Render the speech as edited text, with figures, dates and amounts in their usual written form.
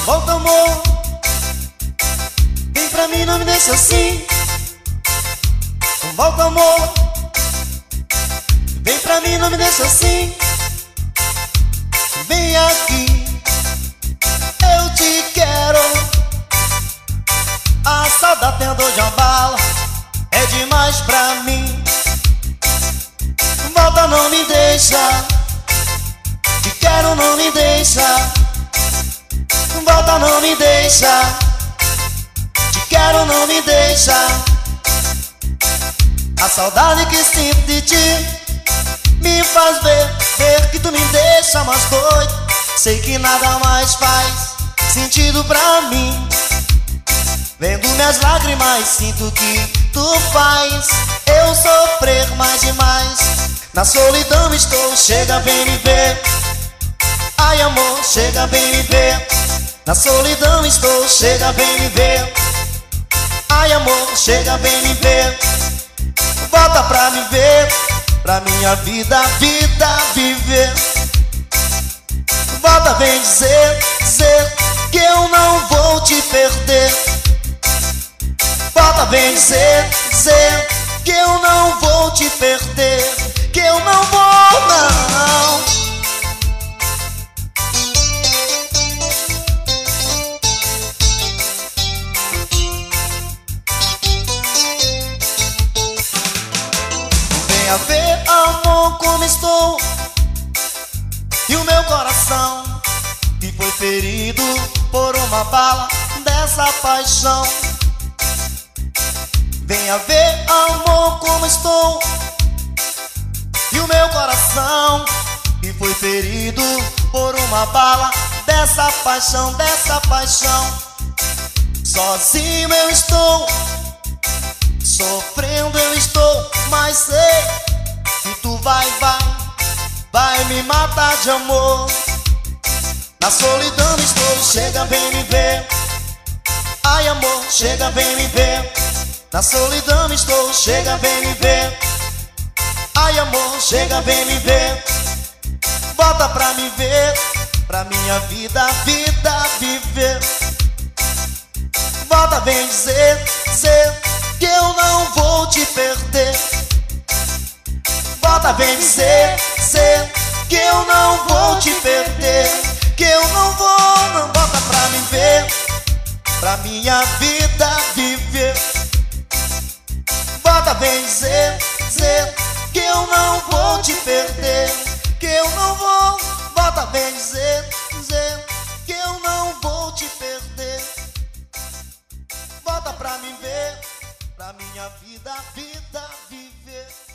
volta, amor. Vem pra mim, não me deixa assim. Volta, amor. Vem pra mim, não me deixa assim. Vem aqui, eu te quero. A saudade tem a dor de uma bala, é demais pra mim. Volta, não me deixa. Te quero, não me deixa. Volta, não me deixa. Te quero, não me deixa. A saudade que sinto de ti me faz ver que tu me deixa mais doido. Sei que nada mais faz sentido pra mim. Vendo minhas lágrimas, sinto que tu faz eu sofrer mais e mais. Na solidão estou, chega, vem me ver. Ai, amor, chega, vem me ver. Na solidão estou, chega, vem me ver. Ai, amor, chega, vem me ver. Volta pra me ver, pra minha vida viver. Volta, vem dizer que eu não vou te perder. Volta, vem dizer que eu não vou te perder. Que eu não vou, não. Venha ver, amor, como estou. E o meu coração que foi ferido por uma bala dessa paixão. Venha ver, amor, como estou. E o meu coração que foi ferido por uma bala dessa paixão, dessa paixão. Sozinho eu estou, sofrendo eu estou, mas sei que tu vai me matar de amor. Na solidão estou, chega, vem me ver. Ai, amor, chega, vem me ver. Na solidão estou, chega, vem me ver. Ai, amor, chega, vem me ver. Volta pra me ver, pra minha vida viver. Volta, vem dizer que eu não vou te perder. Volta, vem dizer que eu não vou te perder. Que eu não vou, não. Volta pra me ver, pra minha vida viver. Volta, vem dizer que eu não vou te perder. Que eu não vou. Volta, vem dizer que eu não vou te perder. Volta pra me ver, pra minha vida viver.